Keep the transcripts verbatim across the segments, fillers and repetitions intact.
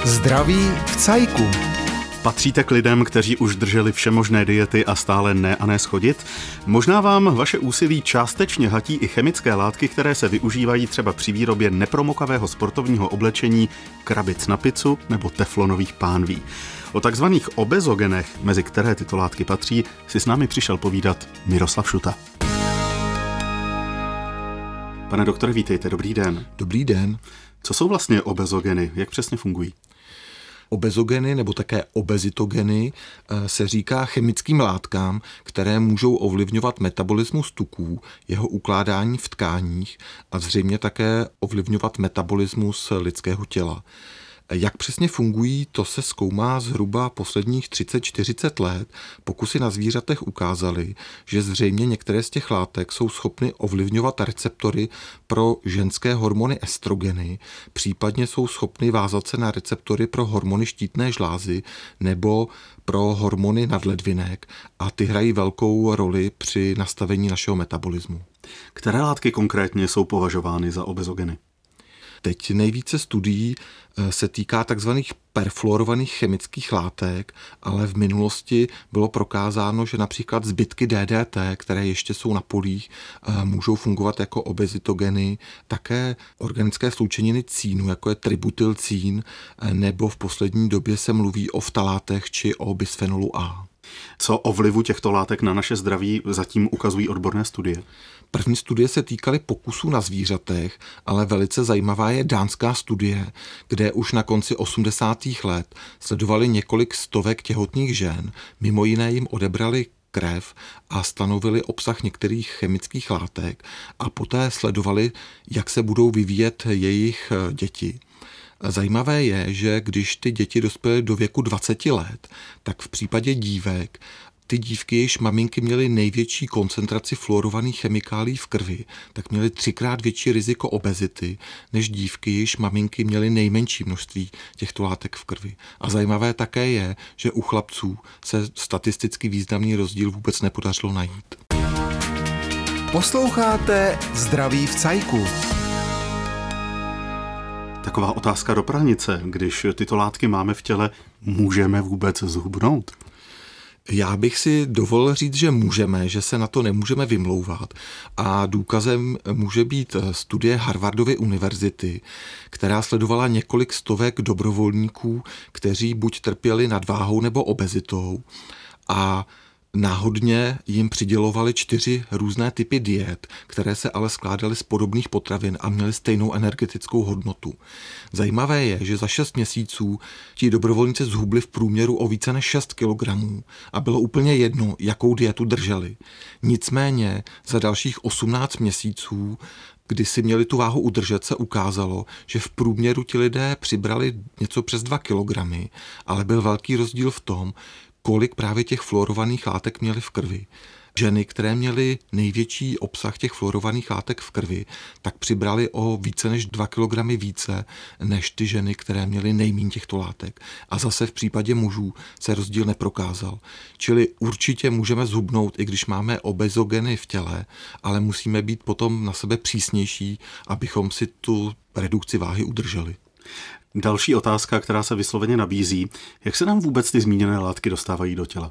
Zdraví v cajku. Patříte k lidem, kteří už drželi všemožné diety a stále ne a ne schodit? Možná vám vaše úsilí částečně hatí i chemické látky, které se využívají třeba při výrobě nepromokavého sportovního oblečení, krabic na pizzu nebo teflonových pánví. O takzvaných obezogenech, mezi které tyto látky patří, si s námi přišel povídat Miroslav Šuta. Pane doktore, vítejte, dobrý den. Dobrý den. Co jsou vlastně obezogeny? Jak přesně fungují? Obezogeny nebo také obezitogeny se říká chemickým látkám, které můžou ovlivňovat metabolismus tuků, jeho ukládání v tkáních a zřejmě také ovlivňovat metabolismus lidského těla. Jak přesně fungují, to se zkoumá zhruba posledních třicet čtyřicet let. Pokusy na zvířatech ukázaly, že zřejmě některé z těch látek jsou schopny ovlivňovat receptory pro ženské hormony estrogeny, případně jsou schopny vázat se na receptory pro hormony štítné žlázy nebo pro hormony nadledvinek a ty hrají velkou roli při nastavení našeho metabolismu. Které látky konkrétně jsou považovány za obezogeny? Teď nejvíce studií se týká takzvaných perfluorovaných chemických látek, ale v minulosti bylo prokázáno, že například zbytky D D T, které ještě jsou na polích, můžou fungovat jako obezitogeny, také organické sloučeniny cínu, jako je tributylcín, nebo v poslední době se mluví o ftalátech či o bisfenolu A. Co o vlivu těchto látek na naše zdraví zatím ukazují odborné studie? První studie se týkaly pokusů na zvířatech, ale velice zajímavá je dánská studie, kde už na konci osmdesátých let sledovali několik stovek těhotných žen, mimo jiné jim odebrali krev a stanovili obsah některých chemických látek a poté sledovali, jak se budou vyvíjet jejich děti. Zajímavé je, že když ty děti dospěly do věku dvacet let, tak v případě dívek ty dívky, jejichž maminky měly největší koncentraci fluorovaných chemikálií v krvi, tak měly třikrát větší riziko obezity, než dívky, jejichž maminky měly nejmenší množství těchto látek v krvi. A zajímavé také je, že u chlapců se statisticky významný rozdíl vůbec nepodařilo najít. Posloucháte Zdraví v cajku. Taková otázka do pranice. Když tyto látky máme v těle, můžeme vůbec zhubnout? Já bych si dovolil říct, že můžeme, že se na to nemůžeme vymlouvat. A důkazem může být studie Harvardovy univerzity, která sledovala několik stovek dobrovolníků, kteří buď trpěli nadváhou nebo obezitou a náhodně jim přidělovali čtyři různé typy diet, které se ale skládaly z podobných potravin a měly stejnou energetickou hodnotu. Zajímavé je, že za šest měsíců ti dobrovolníci zhubli v průměru o více než šest kilogramů a bylo úplně jedno, jakou dietu drželi. Nicméně za dalších osmnáct měsíců, kdy si měli tu váhu udržet, se ukázalo, že v průměru ti lidé přibrali něco přes dva kilogramy, ale byl velký rozdíl v tom, kolik právě těch fluorovaných látek měly v krvi. Ženy, které měly největší obsah těch fluorovaných látek v krvi, tak přibrali o více než dva kilogramy více, než ty ženy, které měly nejméně těchto látek. A zase v případě mužů se rozdíl neprokázal. Čili určitě můžeme zhubnout, i když máme obezogeny v těle, ale musíme být potom na sebe přísnější, abychom si tu redukci váhy udrželi. Další otázka, která se vysloveně nabízí, jak se nám vůbec ty zmíněné látky dostávají do těla?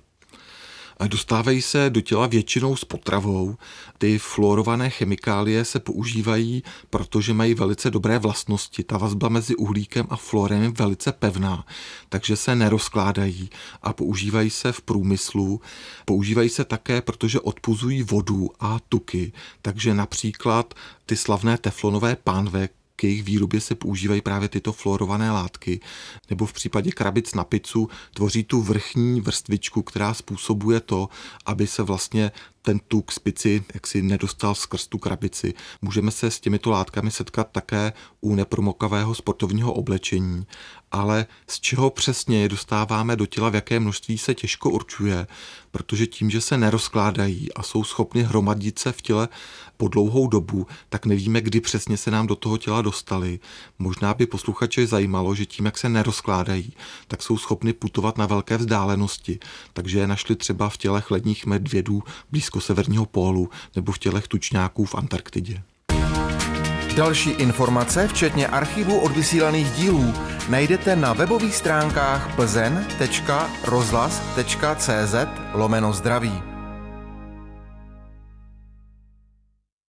Dostávají se do těla většinou s potravou. Ty fluorované chemikálie se používají, protože mají velice dobré vlastnosti. Ta vazba mezi uhlíkem a fluorem je velice pevná, takže se nerozkládají a používají se v průmyslu. Používají se také, protože odpuzují vodu a tuky, takže například ty slavné teflonové pánve, k jejich výrobě se používají právě tyto fluorované látky, nebo v případě krabic na pizzu tvoří tu vrchní vrstvičku, která způsobuje to, aby se vlastně ten tuk z pici jaksi nedostal skrz tu krabici. Můžeme se s těmito látkami setkat také u nepromokavého sportovního oblečení, ale z čeho přesně je dostáváme do těla, v jaké množství, se těžko určuje, protože tím, že se nerozkládají a jsou schopny hromadit se v těle po dlouhou dobu, tak nevíme, kdy přesně se nám do toho těla dostali. Možná by posluchače zajímalo, že tím, jak se nerozkládají, tak jsou schopny putovat na velké vzdálenosti, takže je našli třeba v tělech ledních medvědů blízko severního pólu nebo v tělech tučňáků v Antarktidě. Další informace, včetně archivu odvysílaných dílů, najdete na webových stránkách plzeň tečka rozhlas tečka cz lomeno zdraví.